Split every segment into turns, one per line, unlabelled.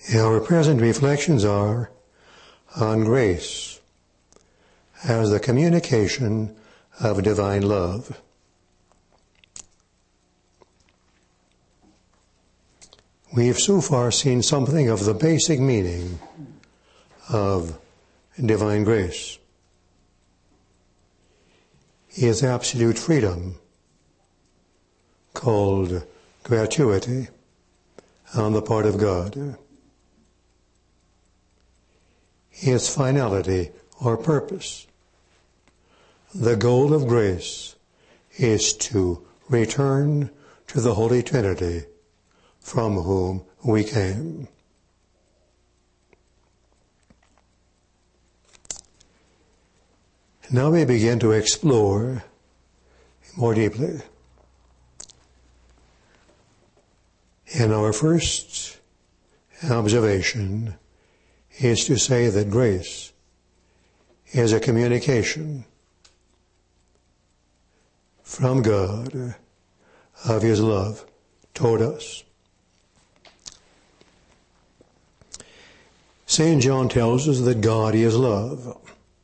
Our present reflections are on grace as the communication of divine love. We've so far seen something of the basic meaning of divine grace. Is absolute freedom, called gratuity, on the part of God. Its finality or purpose. The goal of grace is to return to the Holy Trinity from whom we came. Now we begin to explore more deeply. And our first observation is to say that grace is a communication from God of His love toward us. St. John tells us that God is love.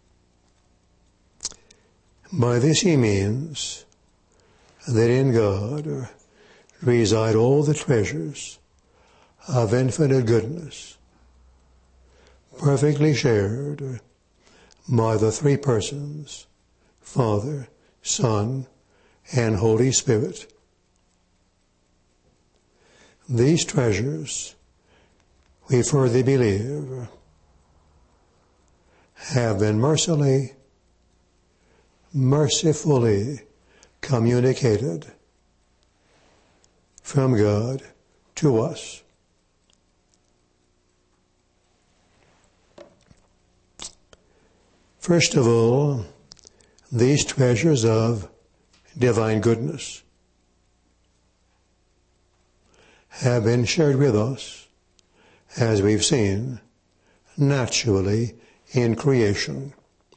By this he means that in God reside all the treasures of infinite goodness, perfectly shared by the three persons, Father, Son, and Holy Spirit. These treasures, we further believe, have been mercifully communicated from God to us. First of all, these treasures of divine goodness have been shared with us, as we've seen, naturally in creation.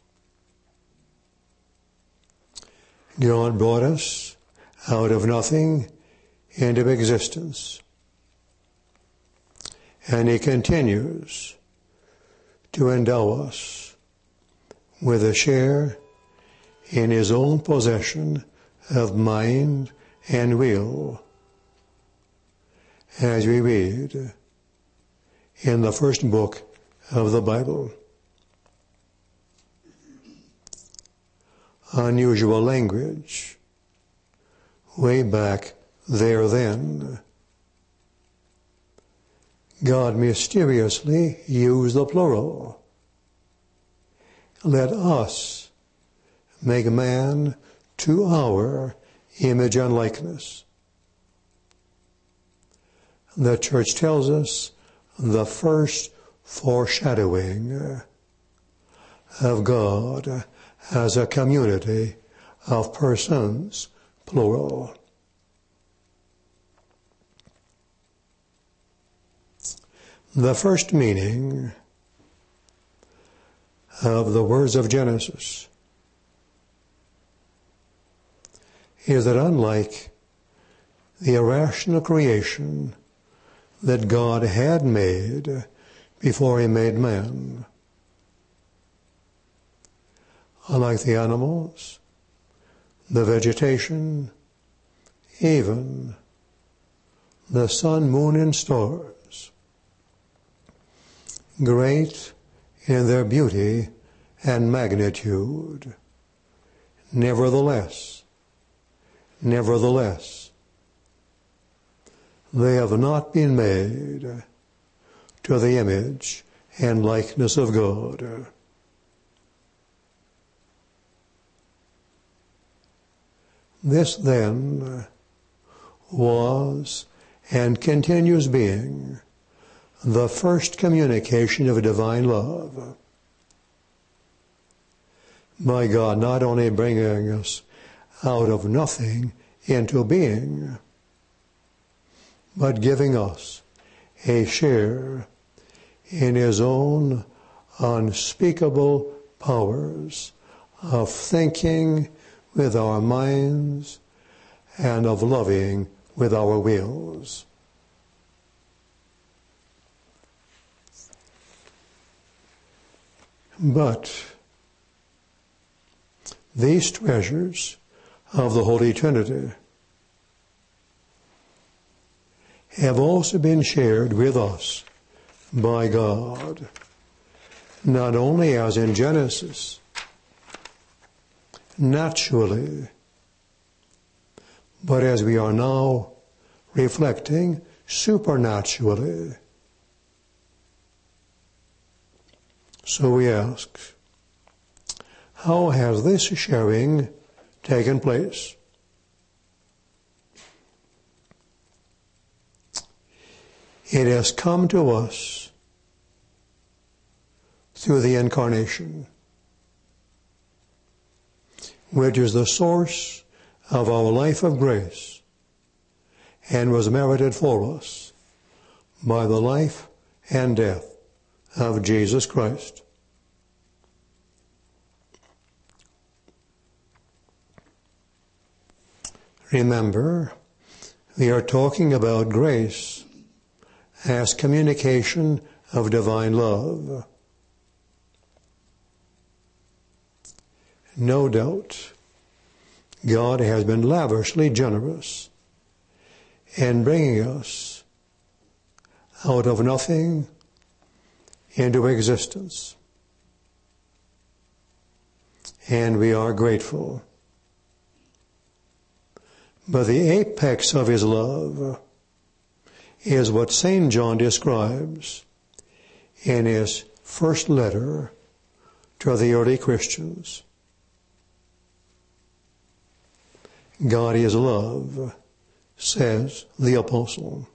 God brought us out of nothing into existence. And He continues to endow us with a share in His own possession of mind and will, as we read in the first book of the Bible. Unusual language, way back there then. God mysteriously used the plural. Let us make man to our image and likeness. The Church tells us the first foreshadowing of God as a community of persons, plural. The first meaning of the words of Genesis is that unlike the irrational creation that God had made before He made man, unlike the animals, the vegetation, even the sun, moon, and stars, great in their beauty and magnitude, nevertheless, they have not been made to the image and likeness of God. This then was and continues being the first communication of divine love, by God not only bringing us out of nothing into being, but giving us a share in His own unspeakable powers of thinking with our minds and of loving with our wills. But these treasures of the Holy Trinity have also been shared with us by God, not only as in Genesis, naturally, but as we are now reflecting supernaturally. So we ask, how has this sharing taken place? It has come to us through the Incarnation, which is the source of our life of grace and was merited for us by the life and death of Jesus Christ. Remember, we are talking about grace as communication of divine love. No doubt, God has been lavishly generous in bringing us out of nothing into existence. And we are grateful. But the apex of his love is what St. John describes in his first letter to the early Christians. God is love, says the apostle.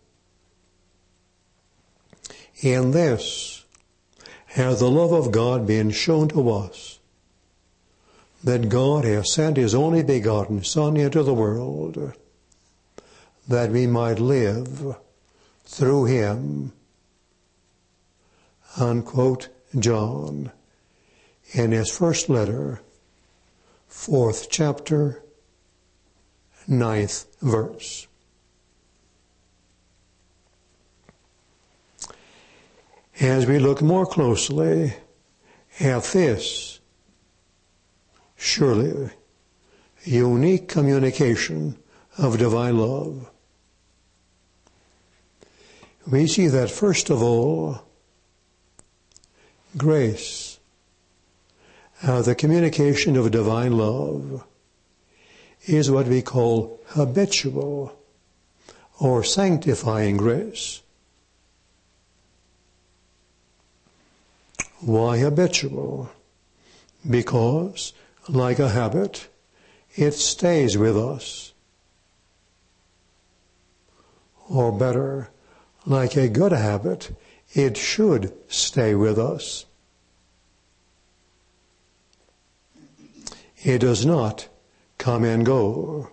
In this has the love of God been shown to us, that God has sent his only begotten Son into the world, that we might live through him. Unquote John, in his first letter, 4th chapter, 9th verse. As we look more closely at this surely unique communication of divine love, we see that first of all, grace, the communication of divine love, is what we call habitual or sanctifying grace. Why habitual? Because, like a habit, it stays with us. Or better, like a good habit, it should stay with us. It does not come and go.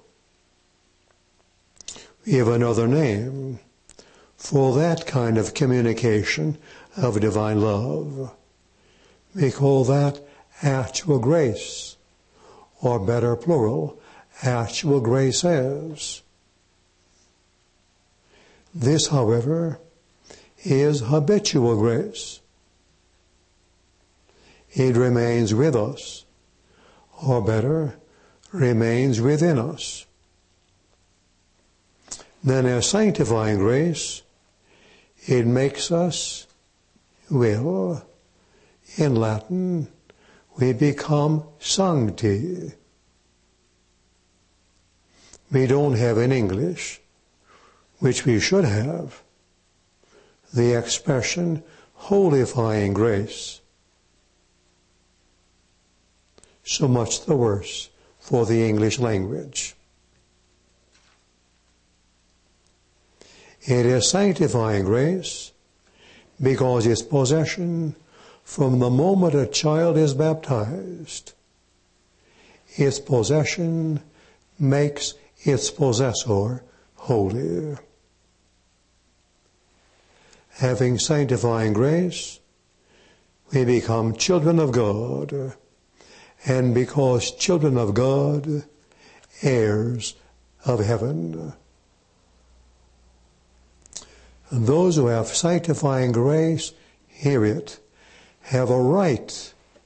We have another name for that kind of communication of divine love. We call that actual grace, or better plural, actual graces. This, however, is habitual grace. It remains with us, or better, remains within us. Then as sanctifying grace, it makes us, well, in Latin, we become sancti. We don't have in English, which we should have, the expression holifying grace. So much the worse for the English language. It is sanctifying grace because its possession from the moment a child is baptized, its possession makes its possessor holy. Having sanctifying grace, we become children of God, and because children of God, heirs of heaven. And those who have sanctifying grace, hear it, have a right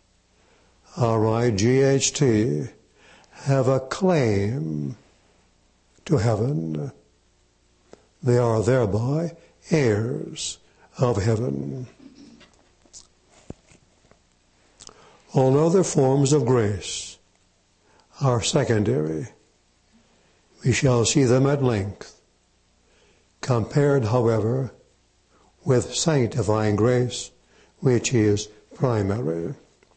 R-I-G-H-T, have a claim to heaven. They are thereby heirs of heaven. All other forms of grace are secondary. We shall see them at length, compared, however, with sanctifying grace, which is primary.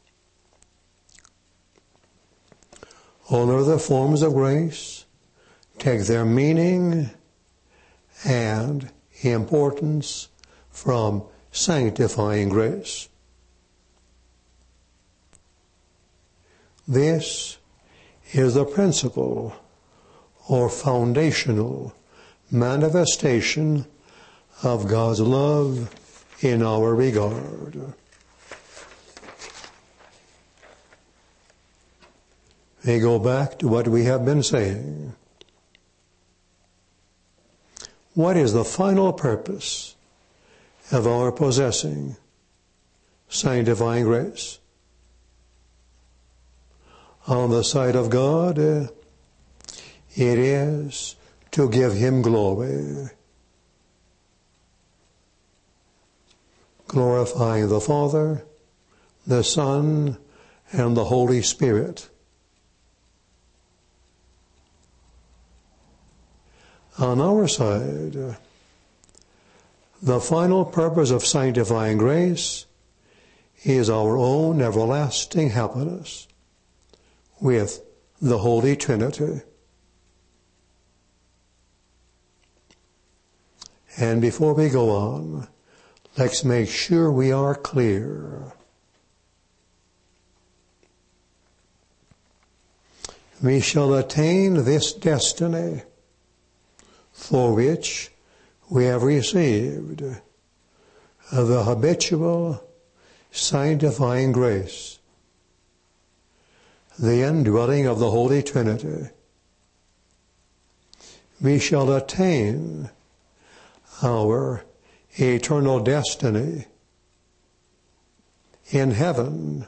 All other forms of grace take their meaning and importance from sanctifying grace. This is the principal or foundational manifestation of God's love in our regard. We go back to what we have been saying. What is the final purpose of our possessing sanctifying grace? On the side of God, it is to give Him glory, glorifying the Father, the Son, and the Holy Spirit. On our side, the final purpose of sanctifying grace is our own everlasting happiness with the Holy Trinity. And before we go on, let's make sure we are clear. We shall attain this destiny for which we have received the habitual sanctifying grace, the indwelling of the Holy Trinity. We shall attain our eternal destiny in heaven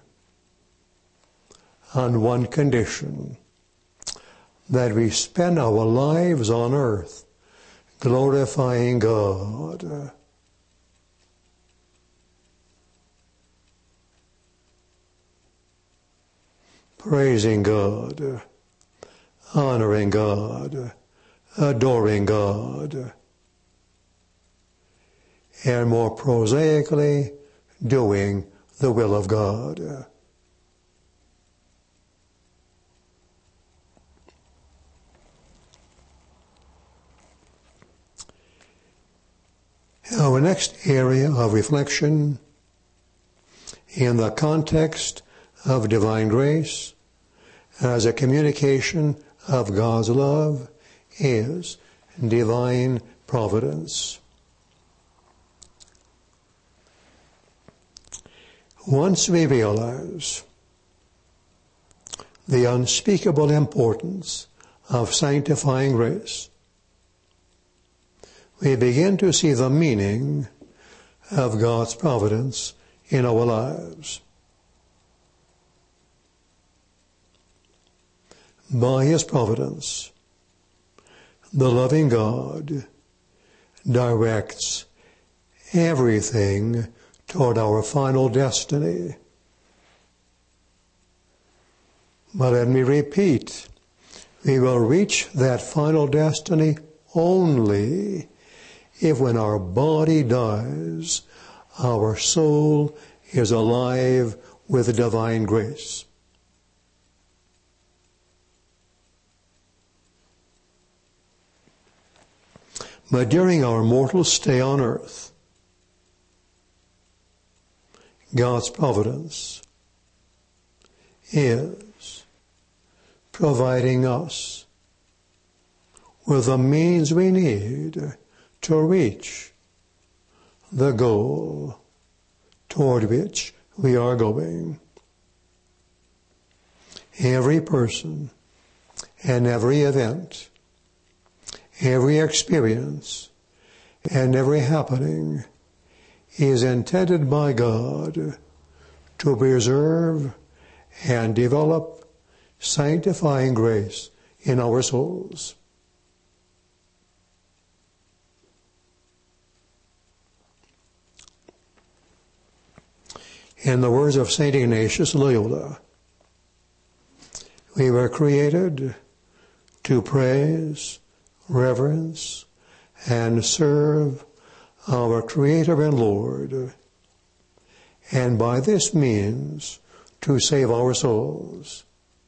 on one condition: that we spend our lives on earth glorifying God. Praising God, honoring God, adoring God, and more prosaically, doing the will of God. Our next area of reflection in the context of divine grace as a communication of God's love is divine providence. Once we realize the unspeakable importance of sanctifying grace, we begin to see the meaning of God's providence in our lives. By His providence, the loving God directs everything toward our final destiny. But let me repeat, we will reach that final destiny only if, when our body dies, our soul is alive with divine grace. But during our mortal stay on earth, God's providence is providing us with the means we need to reach the goal toward which we are going. Every person and every event, every experience and every happening is intended by God to preserve and develop sanctifying grace in our souls. In the words of St. Ignatius Loyola, we were created to praise, reverence, and serve our Creator and Lord, and by this means to save our souls.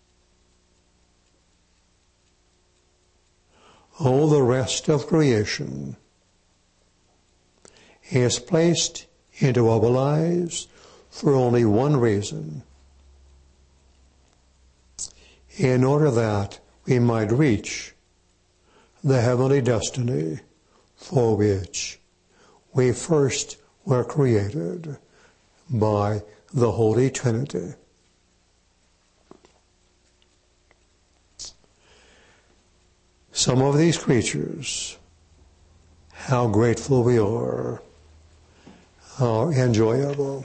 All the rest of creation is placed into our lives for only one reason: in order that we might reach the heavenly destiny for which we first were created by the Holy Trinity. Some of these creatures, how grateful we are enjoyable.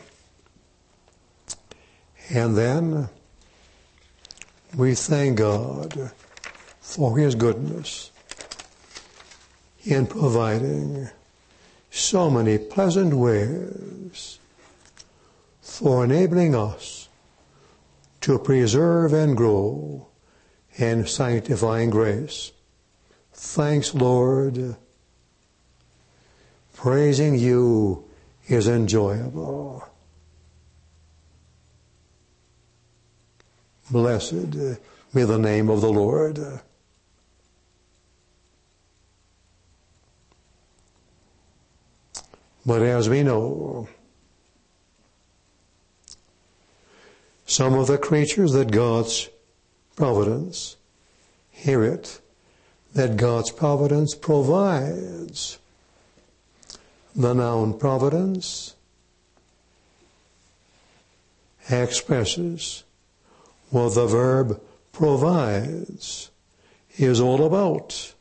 And then we thank God for His goodness in providing so many pleasant ways for enabling us to preserve and grow in sanctifying grace. Thanks, Lord. Praising You is enjoyable. Blessed be the name of the Lord. But as we know, some of the creatures that God's providence, hear it, that God's providence provides. The noun providence expresses what the verb provides is all about.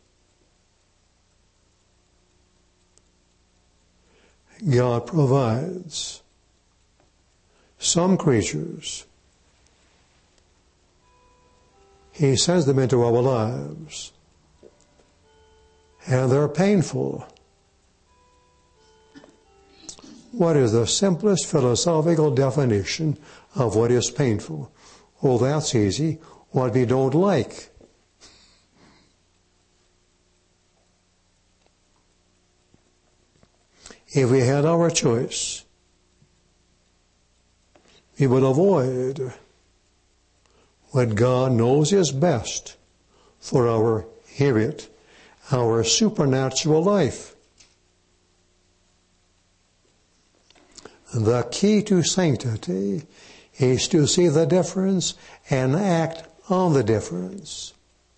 God provides. Some creatures, He sends them into our lives, and they're painful. What is the simplest philosophical definition of what is painful? Oh, that's easy. What we don't like. If we had our choice, we would avoid what God knows is best for our, hear it, our supernatural life. The key to sanctity is to see the difference and act on the difference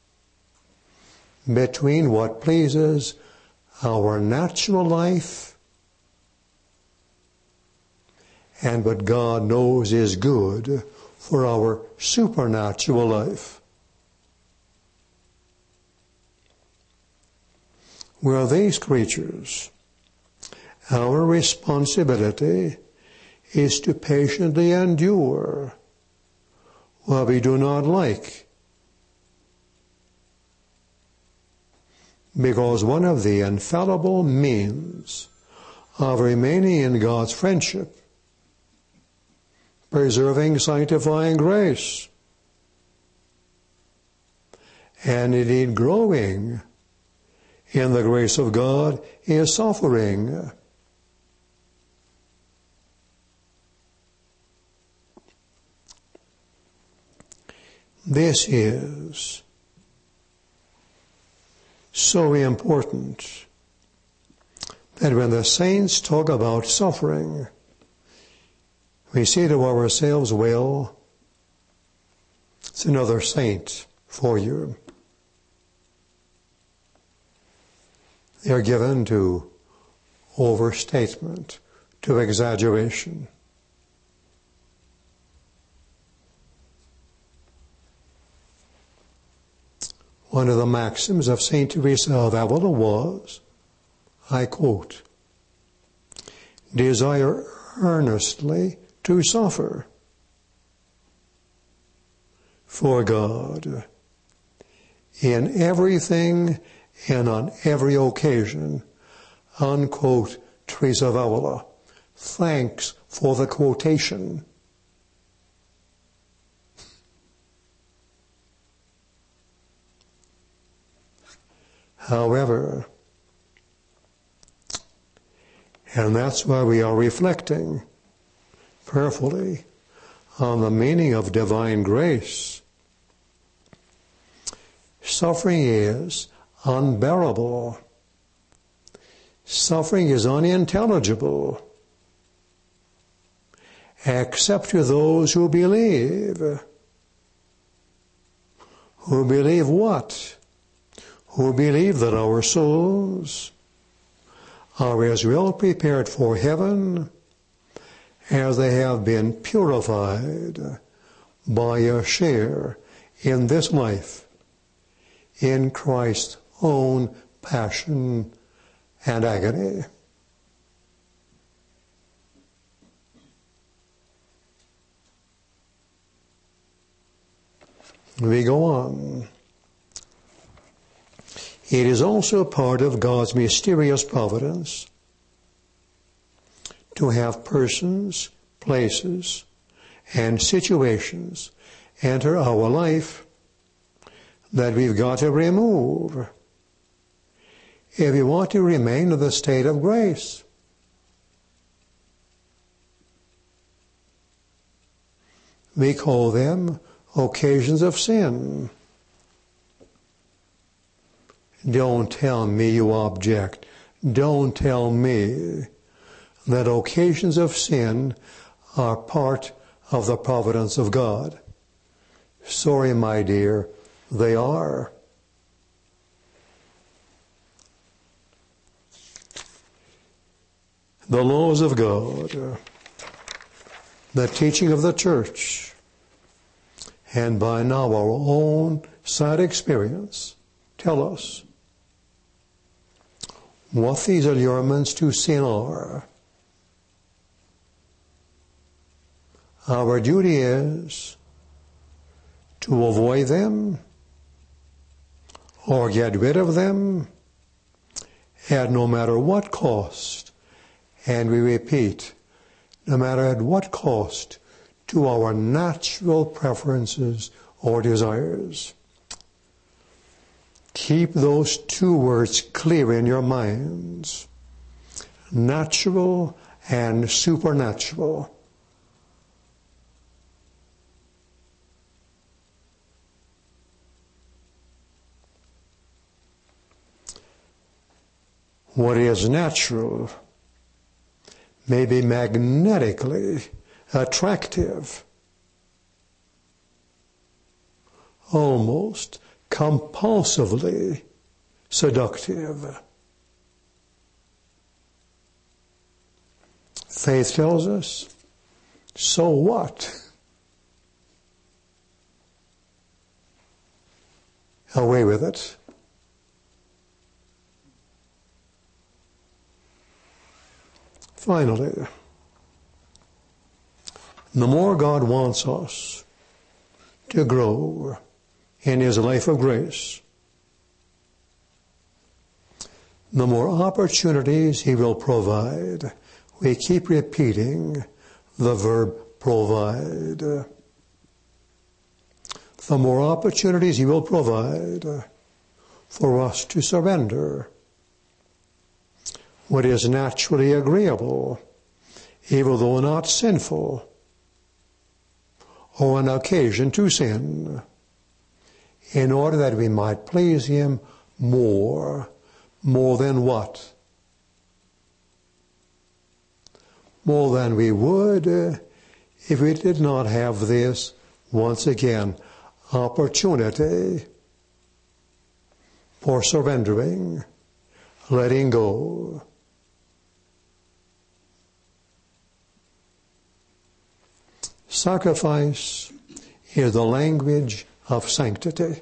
between what pleases our natural life and what God knows is good for our supernatural life. We're these creatures. Our responsibility is to patiently endure what we do not like. Because one of the infallible means of remaining in God's friendship, preserving sanctifying grace, and indeed growing in the grace of God is suffering. This is so important that when the saints talk about suffering, we say to ourselves, well, it's another saint for you. They're given to overstatement, to exaggeration. One of the maxims of St. Teresa of Avila was, I quote, "Desire earnestly to suffer, for God in everything and on every occasion. Unquote Teresa of Avila. Thanks for the quotation. However, and that's why we are reflecting prayerfully on the meaning of divine grace. Suffering is unbearable. Suffering is unintelligible, except to those who believe. Who believe what? Who believe that our souls are as well prepared for heaven as they have been purified by a share in this life in Christ's own passion and agony. We go on. It is also part of God's mysterious providence to have persons, places, and situations enter our life that we've got to remove if we want to remain in the state of grace. We call them occasions of sin. Don't tell me you object. Don't tell me that occasions of sin are part of the providence of God. Sorry, my dear, they are. The laws of God, the teaching of the church, and by now our own sad experience tell us what these allurements to sin are. Our duty is to avoid them or get rid of them at no matter what cost. And we repeat, no matter at what cost to our natural preferences or desires. Keep those two words clear in your minds. Natural and supernatural. What is natural may be magnetically attractive, almost compulsively seductive. Faith tells us, so what? Away with it. Finally, the more God wants us to grow in His life of grace, the more opportunities He will provide. We keep repeating the verb provide. The more opportunities He will provide for us to surrender what is naturally agreeable, even though not sinful, or an occasion to sin, in order that we might please Him more than what? More than we would if we did not have this, once again, opportunity for surrendering, letting go. Sacrifice is the language of sanctity.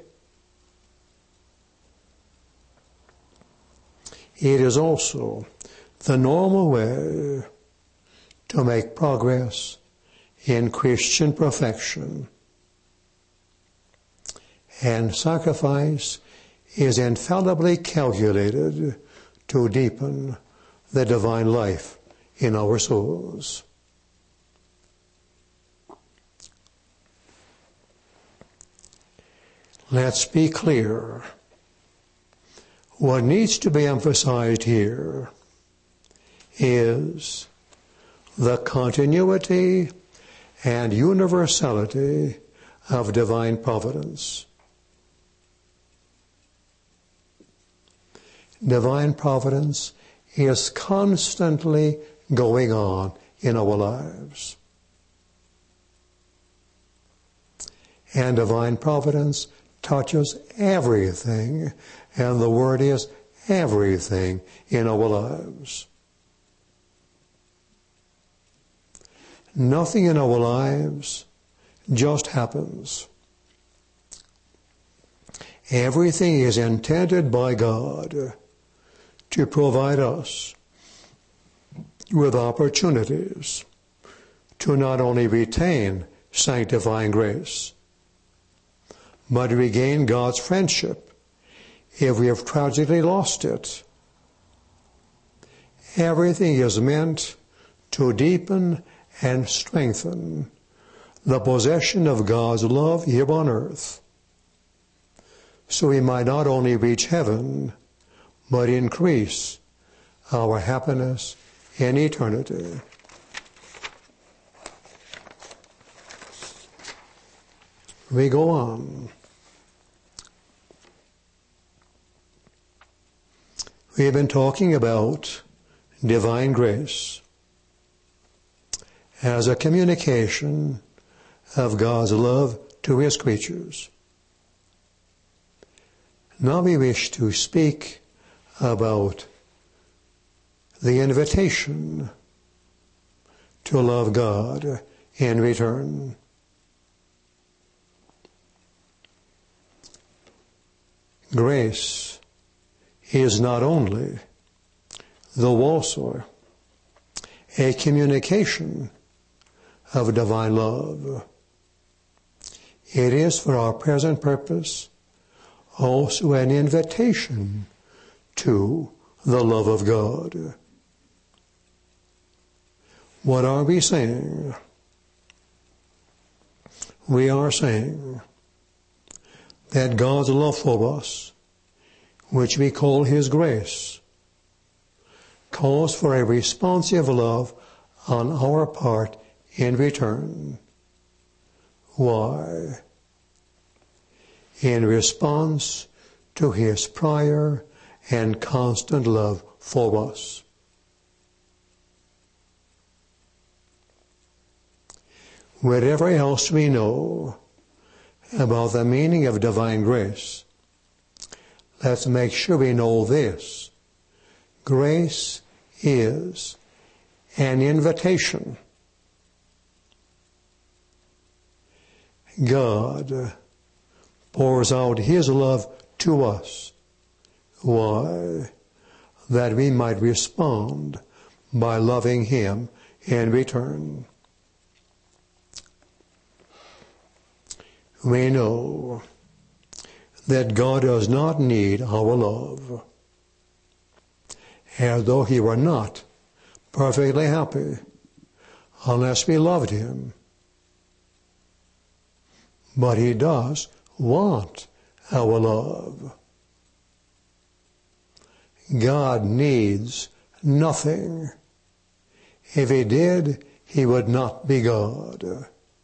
It is also the normal way to make progress in Christian perfection. and sacrifice is infallibly calculated to deepen the divine life in our souls. Let's be clear. What needs to be emphasized here is the continuity and universality of divine providence. Divine providence is constantly going on in our lives. And divine providence touches everything, and the word is everything in our lives. Nothing in our lives just happens. Everything is intended by God to provide us with opportunities to not only retain sanctifying grace, but regain God's friendship if we have tragically lost it. Everything is meant to deepen and strengthen the possession of God's love here on earth, so we might not only reach heaven, but increase our happiness in eternity. We go on. We have been talking about divine grace as a communication of God's love to His creatures. Now we wish to speak about the invitation to love God in return. Grace is not only, though also, a communication of divine love. It is, for our present purpose, also an invitation to the love of God. What are we saying? We are saying that God's love for us, which we call His grace, calls for a responsive love on our part in return. Why? In response to His prior and constant love for us. Whatever else we know about the meaning of divine grace, let's make sure we know this. Grace is an invitation. God pours out His love to us. Why? That we might respond by loving Him in return. We know that God does not need our love, as though He were not perfectly happy unless we loved Him. But He does want our love. God needs nothing. If He did, He would not be God.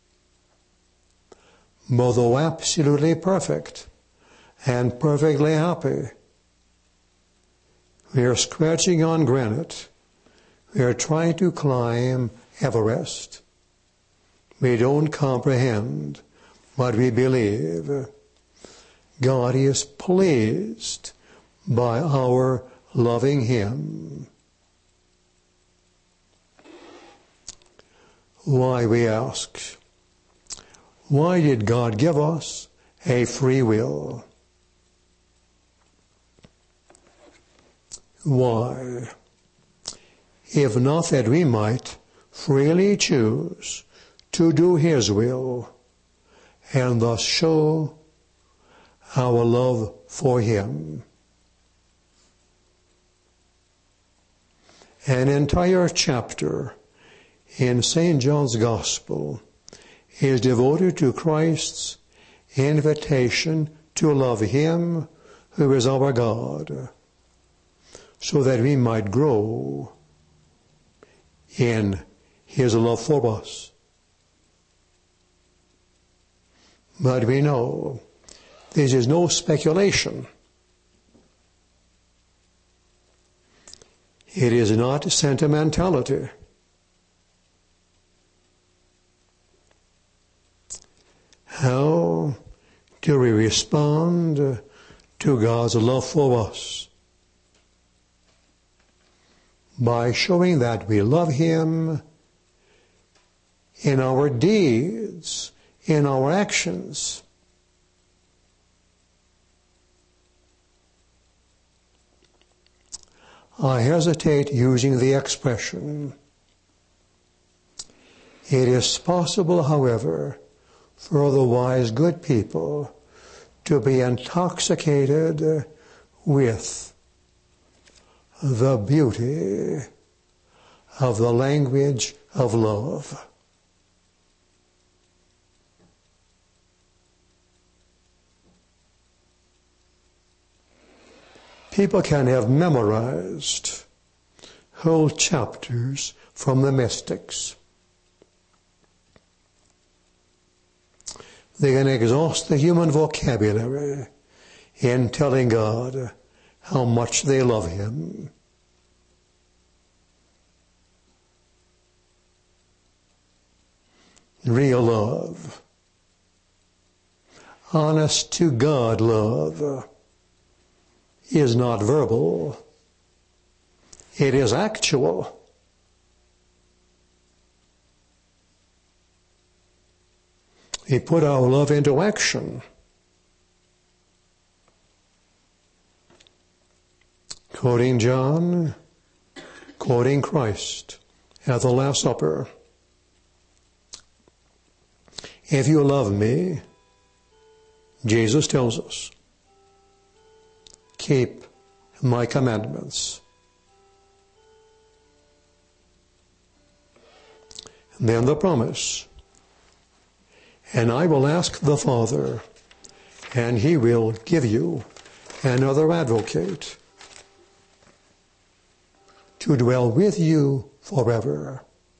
But though absolutely perfect and perfectly happy, we are scratching on granite. We are trying to climb Everest. We don't comprehend what we believe. God is pleased by our loving Him. Why, we ask, why did God give us a free will? Why? If not that we might freely choose to do His will and thus show our love for Him. An entire chapter in St. John's Gospel is devoted to Christ's invitation to love Him who is our God, so that we might grow in His love for us. But we know this is no speculation. It is not sentimentality. How do we respond to God's love for us? By showing that we love Him in our deeds, in our actions. I hesitate using the expression. It is possible, however, for the wise, good people to be intoxicated with the beauty of the language of love. People can have memorized whole chapters from the mystics. They can exhaust the human vocabulary in telling God how much they love Him. Real love, honest to God love, is not verbal, it is actual. We put our love into action. Quoting John, quoting Christ at the Last Supper. If you love me, Jesus tells us, keep my commandments. And then the promise, and I will ask the Father, and He will give you another advocate to dwell with you forever.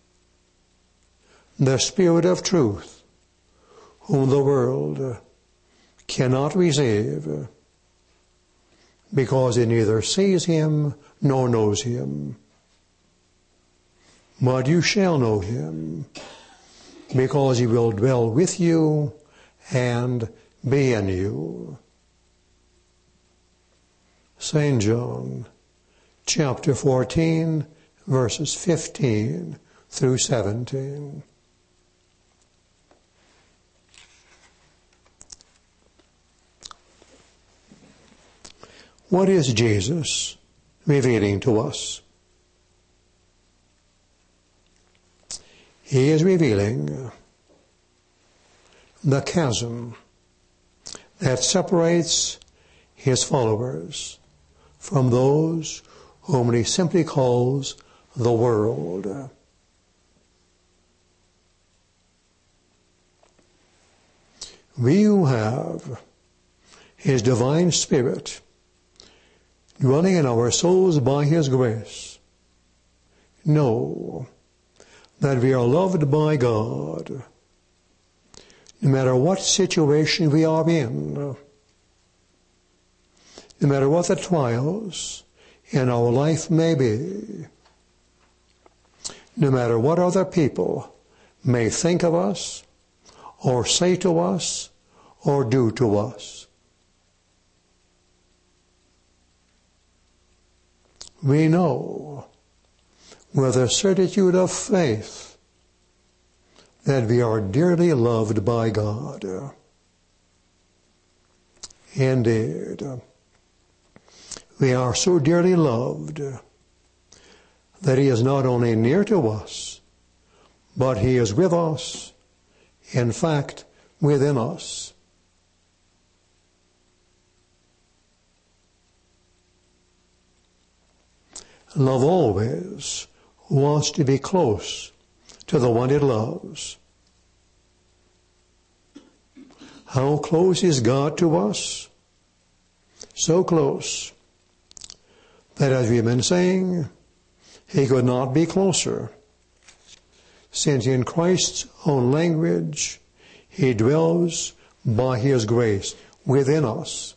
The Spirit of truth, whom the world cannot receive, because it neither sees Him nor knows Him. But you shall know Him, because He will dwell with you and be in you. St. John, chapter 14, verses 15 through 17. What is Jesus revealing to us? He is revealing the chasm that separates His followers from those whom He simply calls the world. We who have His divine Spirit dwelling in our souls by His grace know that we are loved by God, no matter what situation we are in, no matter what the trials in our life may be, no matter what other people may think of us, or say to us, or do to us. We know with a certitude of faith that we are dearly loved by God. Indeed, we are so dearly loved that He is not only near to us, but He is with us, in fact, within us. Love always wants to be close to the one it loves. How close is God to us? So close that, as we've been saying, he could not be closer, since in Christ's own language, he dwells by his grace within us.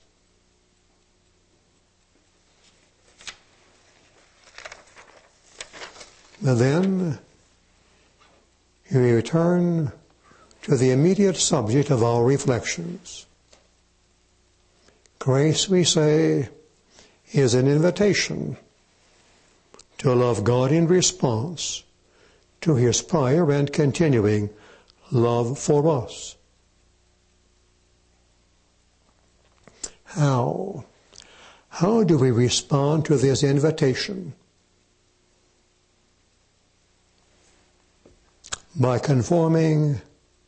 But then we return to the immediate subject of our reflections. Grace, we say, is an invitation to love God in response to his prior and continuing love for us. How? How do we respond to this invitation? By conforming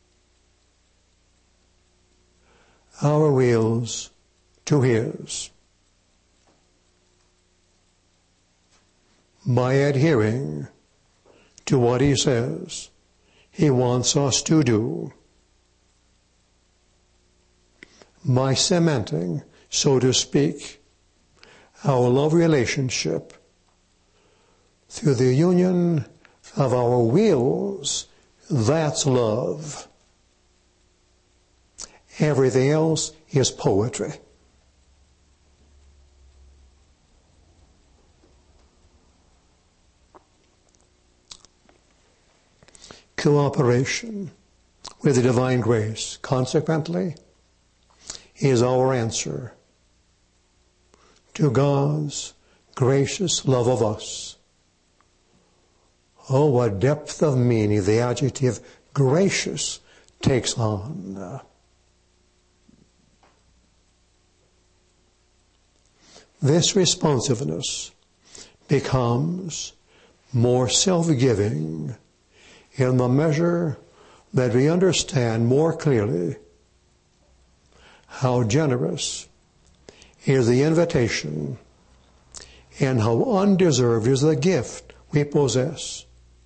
our wills to his. By adhering to what he says he wants us to do. By cementing, so to speak, our love relationship through the union of our wills. That's love. Everything else is poetry. Cooperation with the divine grace, consequently, is our answer to God's gracious love of us. Oh, what depth of meaning the adjective gracious takes on. This responsiveness becomes more self-giving in the measure that we understand more clearly how generous is the invitation and how undeserved is the gift we possess.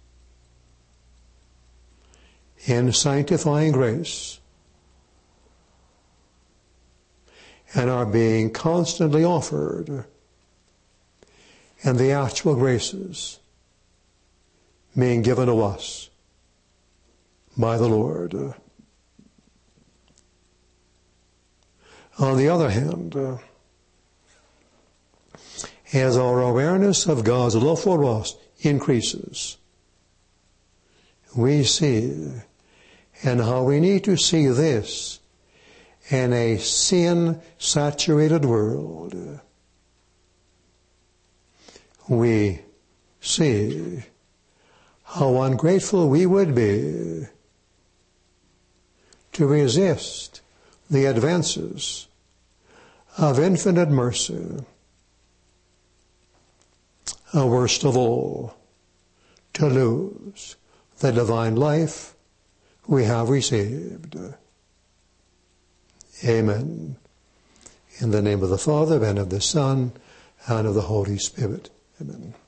In sanctifying grace, and are being constantly offered, and the actual graces being given to us by the Lord. On the other hand, as our awareness of God's love for us increases, we see, and how we need to see this in a sin-saturated world, we see how ungrateful we would be to resist the advances of infinite mercy, and worst of all, to lose the divine life we have received. Amen. In the name of the Father, and of the Son, and of the Holy Spirit. Amen.